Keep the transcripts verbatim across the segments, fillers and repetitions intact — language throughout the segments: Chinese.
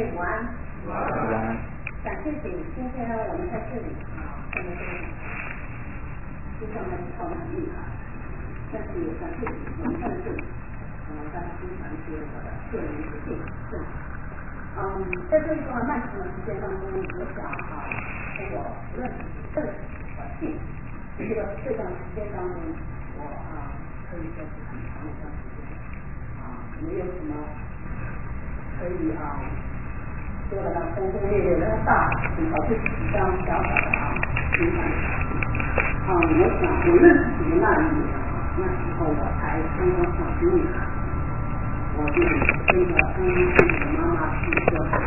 位午安。 午安。 感谢主，今天我们在这里啊，看到这个就像那是靠能力啊，但是也感谢主，我们在这里，呃，大家分享一些我的个人的见证。嗯，在这一段漫长的时间当中，我想啊，从我认识认识我信这个这段时间当中，我啊可以说是很长的一段时间啊，没有什么可以啊。说的呢，轰轰烈烈的大，很少是几张小小的啊，平凡的啊，我想我认识主的那一年啊，那时候我才刚刚上中学，我就跟着刚刚信主的妈妈去做法。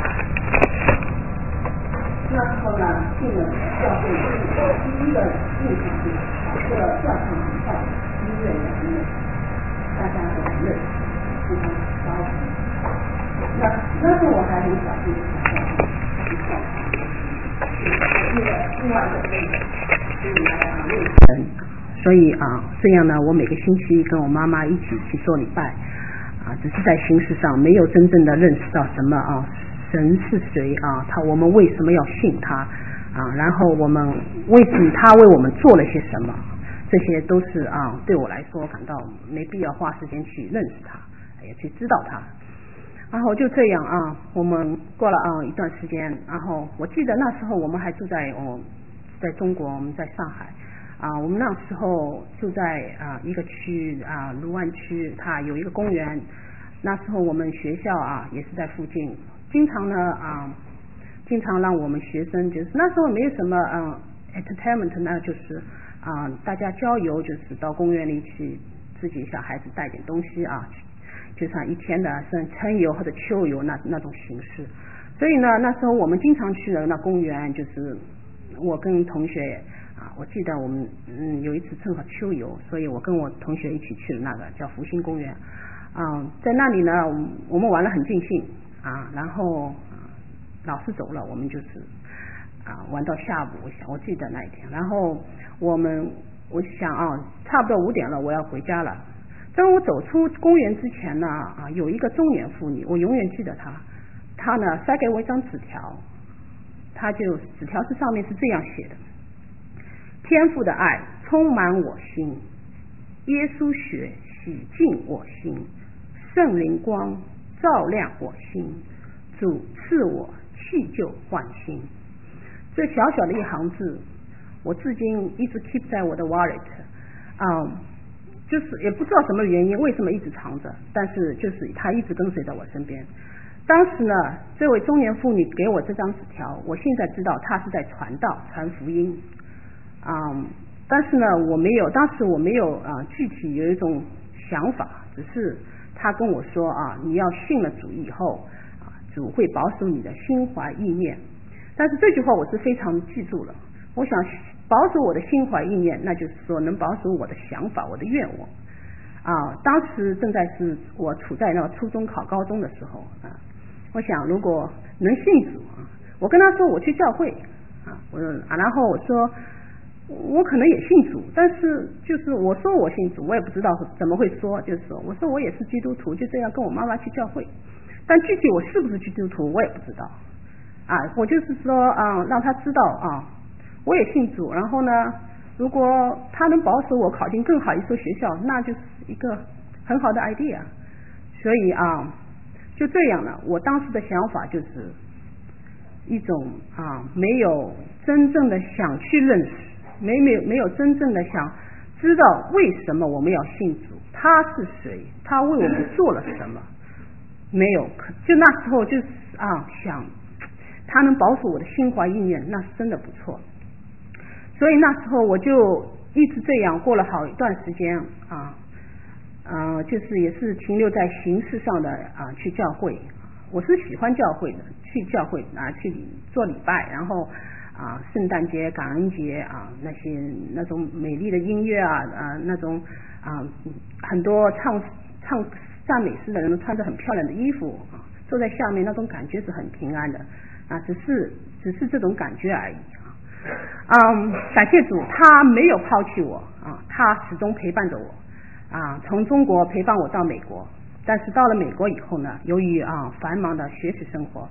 那时候呢，进了教会，我第一个印象就是这个教堂很漂亮，音乐也很美，大家都很热情，非常高兴。那那时候我还很小，就是想要去教堂，那个另外一个妹妹，所以来啊认识。所以啊，这样呢，我每个星期跟我妈妈一起去做礼拜，啊，只是在形式上没有真正的认识到什么啊，神是谁啊，他我们为什么要信他啊？然后我们为什么他为我们做了些什么？这些都是啊，对我来说感到没必要花时间去认识他，也去知道他。然后就这样啊，我们过了啊一段时间，然后我记得那时候我们还住在哦，在中国，我们在上海啊，我们那时候住在啊一个区啊卢湾区，它有一个公园，那时候我们学校啊也是在附近，经常呢啊，经常让我们学生就是那时候没有什么嗯 entertainment， 那就是啊大家郊游，就是到公园里去自己小孩子带点东西啊。就像一天的是春游或者秋游那那种形式，所以呢，那时候我们经常去的那公园，就是我跟同学啊，我记得我们嗯有一次正好秋游，所以我跟我同学一起去了那个叫福星公园啊，在那里呢，我们玩得很尽兴啊，然后、啊、老师走了，我们就是啊玩到下午，我想我记得那一天，然后我们我想啊，差不多五点了，我要回家了。当我走出公园之前呢，啊，有一个中年妇女，我永远记得她。她呢塞给我一张纸条，她就纸条是上面是这样写的：天父的爱充满我心，耶稣血洗净我心，圣灵光照亮我心，主赐我弃旧换新。这小小的一行字，我至今一直 keep 在我的 wallet 啊、嗯。就是也不知道什么原因，为什么一直藏着，但是就是他一直跟随在我身边。当时呢，这位中年妇女给我这张纸条，我现在知道她是在传道传福音啊、嗯，但是呢我没有，当时我没有啊、呃、具体有一种想法，只是她跟我说啊，你要信了主以后啊，主会保守你的心怀意念。但是这句话我是非常记住了，我想保守我的心怀意念，那就是说能保守我的想法，我的愿望啊。当时正在是我处在那个初中考高中的时候啊，我想如果能信主啊，我跟他说我去教会啊，我啊，然后我说我可能也信主，但是就是我说我信主，我也不知道怎么会说，就是说我说我也是基督徒，就这样跟我妈妈去教会，但具体我是不是基督徒我也不知道啊，我就是说啊，让他知道啊。我也信主，然后呢，如果他能保守我考进更好一所学校，那就是一个很好的 idea。所以啊，就这样了。我当时的想法就是一种啊，没有真正的想去认识，没没有没有真正的想知道为什么我们要信主，他是谁，他为我们做了什么，没有。就那时候就是啊，想他能保守我的心怀意念，那是真的不错。所以那时候我就一直这样过了好一段时间啊，呃，就是也是停留在形式上的啊，去教会。我是喜欢教会的，去教会啊去做礼拜，然后啊圣诞节、感恩节啊那些那种美丽的音乐啊啊那种啊很多唱唱赞美诗的人都穿着很漂亮的衣服啊，坐在下面那种感觉是很平安的啊，只是只是这种感觉而已。嗯，感谢主，他没有抛弃我啊，他始终陪伴着我啊，从中国陪伴我到美国。但是到了美国以后呢，由于啊繁忙的学习生活，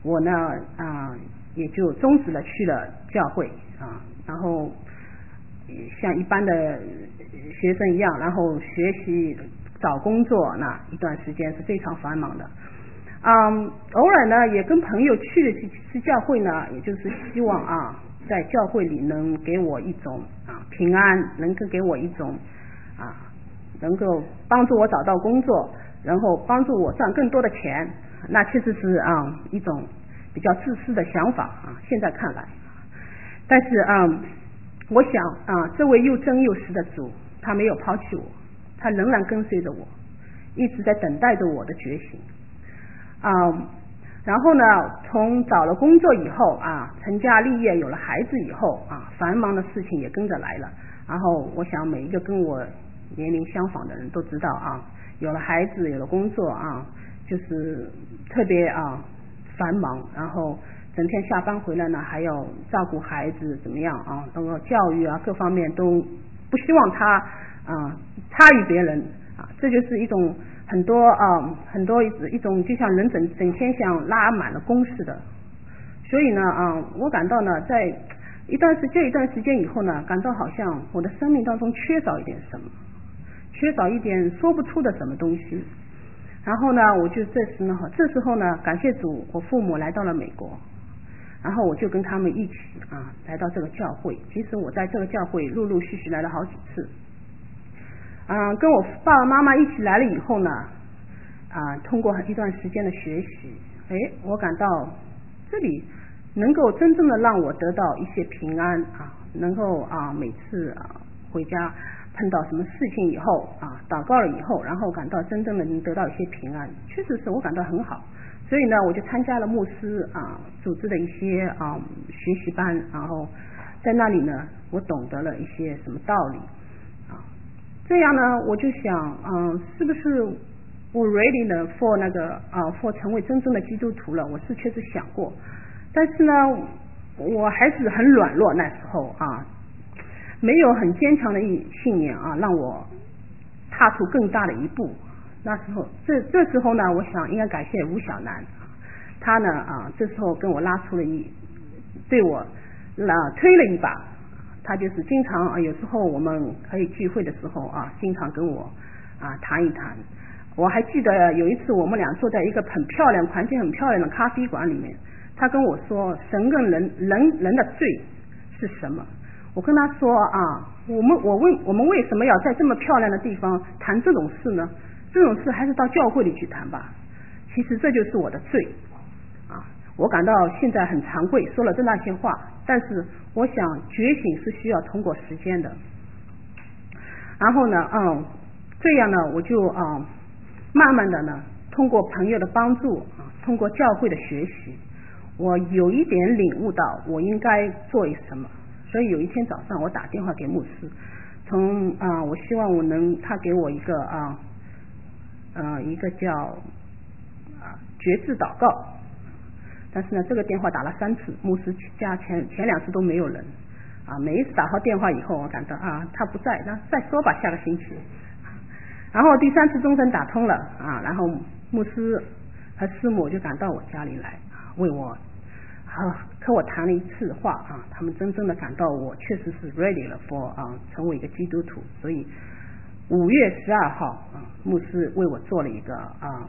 我呢啊也就终止了去了教会啊，然后像一般的学生一样，然后学习找工作，那一段时间是非常繁忙的。嗯，偶尔呢也跟朋友去了几次教会呢，也就是希望啊在教会里能给我一种啊平安，能够给我一种啊能够帮助我找到工作，然后帮助我赚更多的钱。那其实是啊一种比较自私的想法啊，现在看来。但是啊、嗯，我想啊这位又真又实的主，他没有抛弃我，他仍然跟随着我，一直在等待着我的觉醒。啊、嗯，然后呢，从找了工作以后啊，成家立业，有了孩子以后啊，繁忙的事情也跟着来了。然后我想每一个跟我年龄相仿的人都知道啊，有了孩子，有了工作啊，就是特别啊繁忙，然后整天下班回来呢，还要照顾孩子，怎么样啊？那个教育啊，各方面都不希望他啊差于别人啊，这就是一种。很多啊，很多一种就像人整整天像拉满了弓似的，所以呢啊，我感到呢，在一段时这一段时间以后呢，感到好像我的生命当中缺少一点什么，缺少一点说不出的什么东西。然后呢，我就这时呢，这时候呢，感谢主，我父母来到了美国，然后我就跟他们一起啊来到这个教会。其实我在这个教会陆陆续续来了好几次。嗯，跟我爸爸妈妈一起来了以后呢，啊，通过一段时间的学习，哎，我感到这里能够真正的让我得到一些平安啊，能够啊每次啊回家碰到什么事情以后啊，祷告了以后，然后感到真正的能得到一些平安，确实是我感到很好。所以呢，我就参加了牧师啊组织的一些啊学习班，然后在那里呢，我懂得了一些什么道理。这样呢，我就想，嗯，是不是我 ready 呢 for 那个啊 for 成为真正的基督徒了？我是确实想过，但是呢，我还是很软弱，那时候啊，没有很坚强的一信念啊，让我踏出更大的一步。那时候，这这时候呢，我想应该感谢吴小楠，他呢啊，这时候跟我拉出了一，对我拉推了一把。他就是经常啊，有时候我们可以聚会的时候啊，经常跟我啊谈一谈。我还记得有一次我们俩坐在一个很漂亮、环境很漂亮的咖啡馆里面，他跟我说神跟人人人的罪是什么？我跟他说啊，我们我为我们为什么要在这么漂亮的地方谈这种事呢？这种事还是到教会里去谈吧。其实这就是我的罪啊。我感到现在很惭愧，说了这那些话，但是我想觉醒是需要通过时间的。然后呢，嗯，这样呢，我就啊、嗯，慢慢的呢，通过朋友的帮助啊，通过教会的学习，我有一点领悟到我应该做什么。所以有一天早上，我打电话给牧师，从啊、呃，我希望我能他给我一个啊，呃，一个叫啊觉志祷告。但是呢，这个电话打了三次，牧师家前前两次都没有人啊。每一次打好电话以后，我感到啊他不在，那再说吧，下个星期。然后第三次钟声打通了啊，然后牧师和师母就赶到我家里来啊，为我啊和我谈了一次话啊，他们真正的感到我确实是 ready 了 for 啊成为一个基督徒。所以五月十二号啊，牧师为我做了一个啊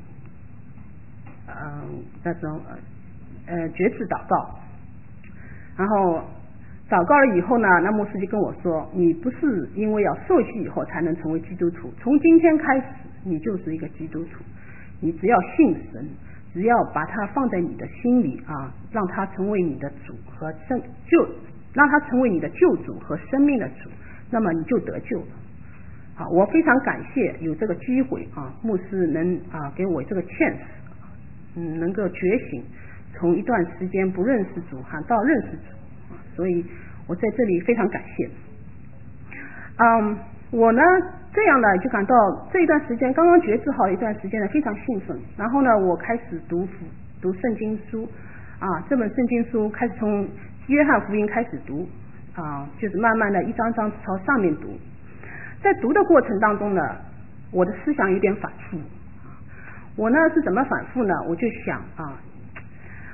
嗯那种呃觉志祷告。然后祷告了以后呢，那牧师就跟我说，你不是因为要受洗以后才能成为基督徒，从今天开始你就是一个基督徒，你只要信神，只要把它放在你的心里啊，让它成为你的主和生救，让它成为你的救主和生命的主，那么你就得救了。啊，我非常感谢有这个机会啊，牧师能啊给我这个 chance， 嗯，能够觉醒，从一段时间不认识主哈到认识主，所以我在这里非常感谢。嗯，我呢这样呢就感到这一段时间刚刚觉知好一段时间呢非常兴奋，然后呢我开始读读圣经书啊，这本圣经书开始从约翰福音开始读啊，就是慢慢的一张张朝上面读。在读的过程当中呢，我的思想有点反复。我呢是怎么反复呢？我就想啊，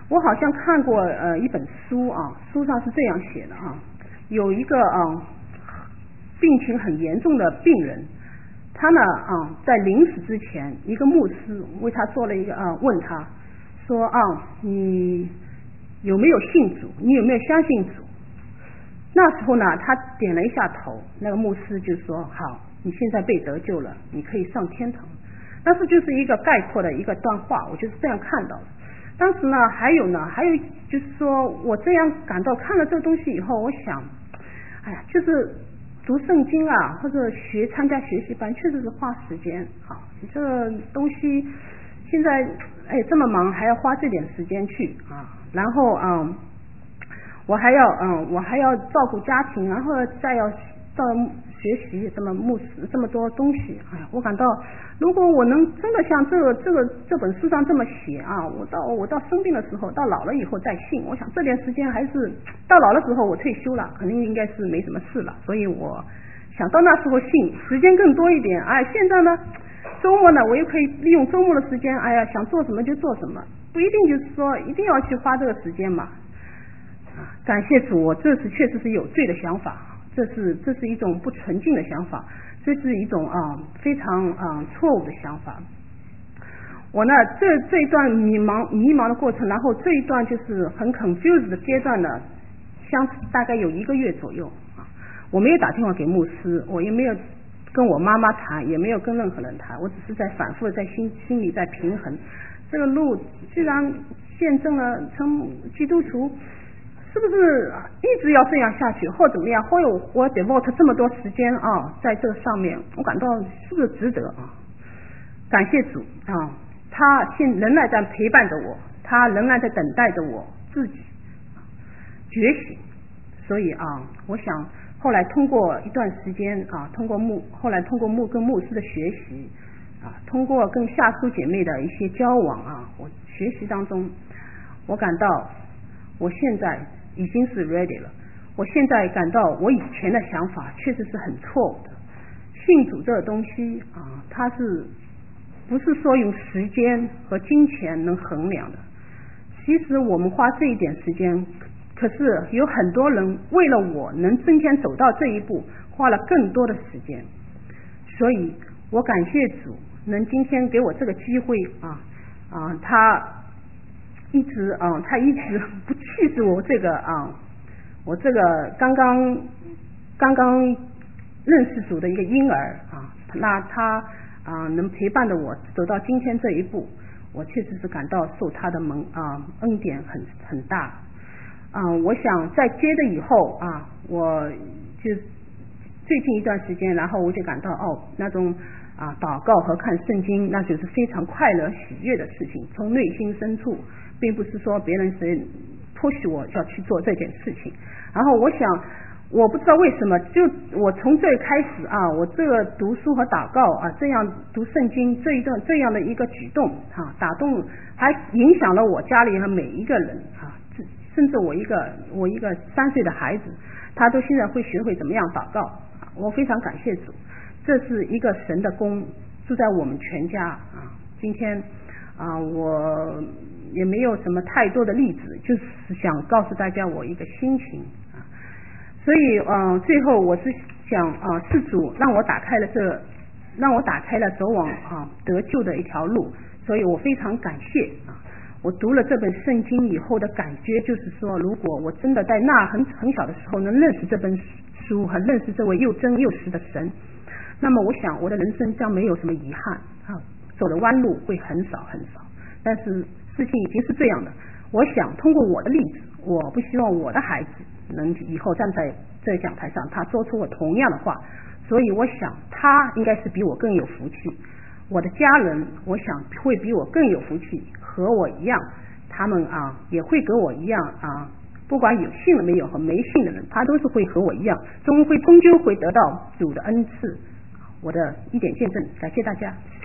我好像看过呃一本书啊，书上是这样写的啊，有一个啊病情很严重的病人，他呢啊在临死之前，一个牧师为他做了一个啊问他说啊你有没有信主？你有没有相信主？那时候呢，他点了一下头，那个牧师就说：“好，你现在被得救了，你可以上天堂。”但是就是一个概括的一个段话，我就是这样看到的。当时呢，还有呢，还有就是说我这样感到看了这个东西以后，我想，哎呀，就是读圣经啊，或者学参加学习班，确实是花时间啊。你这个东西现在哎这么忙，还要花这点时间去啊，然后啊。嗯我还要嗯，我还要照顾家庭，然后再要到学习这么牧师这么多东西。哎呀，我感到如果我能真的像这个这个这本书上这么写啊，我到我到生病的时候，到老了以后再信，我想这点时间还是到老的时候我退休了，肯定应该是没什么事了。所以我想到那时候信，时间更多一点。哎，现在呢，周末呢，我又可以利用周末的时间，哎呀，想做什么就做什么，不一定就是说一定要去花这个时间嘛。感谢主，我这是确实是有罪的想法，这是这是一种不纯净的想法，这是一种啊非常啊错误的想法。我呢这这一段迷茫迷茫的过程，然后这一段就是很 confused 的阶段呢，相大概有一个月左右啊。我没有打电话给牧师，我也没有跟我妈妈谈，也没有跟任何人谈，我只是在反复的在心心里在平衡，这个路居然见证了成基督徒。是不是一直要这样下去，或怎么样？或有我 devote 这么多时间啊，在这上面，我感到是不是值得啊？感谢主啊，他现仍然在陪伴着我，他仍然在等待着我自己觉醒。所以啊，我想后来通过一段时间啊，通过牧后来通过牧跟牧师的学习啊，通过跟下属姐妹的一些交往啊，我学习当中，我感到我现在已经是 ready 了。我现在感到我以前的想法确实是很错误的。信主这个东西啊，它是不是说用时间和金钱能衡量的？其实我们花这一点时间，可是有很多人为了我能今天走到这一步，花了更多的时间。所以我感谢主，能今天给我这个机会啊啊，他一直啊，他一直不弃置我这个啊，我这个刚刚刚刚认识主的一个婴儿啊，那他啊能陪伴着我走到今天这一步，我确实是感到受他的蒙啊恩典很很大啊。我想在接着以后啊，我就最近一段时间，然后我就感到哦那种啊祷告和看圣经，那就是非常快乐喜悦的事情，从内心深处。并不是说别人是迫许我要去做这件事情。然后我想我不知道为什么，就我从这开始啊，我这个读书和祷告啊，这样读圣经这一段这样的一个举动啊，打动还影响了我家里的每一个人啊，甚至我一个我一个三岁的孩子，他都现在会学会怎么样祷告啊，我非常感谢主，这是一个神的功，住在我们全家啊。今天啊，我也没有什么太多的例子，就是想告诉大家我一个心情啊。所以嗯、呃，最后我是想啊，是主让我打开了这，让我打开了走往啊得救的一条路，所以我非常感谢啊。我读了这本圣经以后的感觉就是说，如果我真的在那很很小的时候能认识这本书和认识这位又真又实的神，那么我想我的人生将没有什么遗憾啊，走的弯路会很少很少。但是事情已经是这样的，我想通过我的例子，我不希望我的孩子能以后站在这个讲台上，他说出我同样的话，所以我想他应该是比我更有福气，我的家人我想会比我更有福气，和我一样，他们啊也会跟我一样啊，不管有信了没有和没信的人，他都是会和我一样，终会终究会得到主的恩赐。我的一点见证，感谢大家。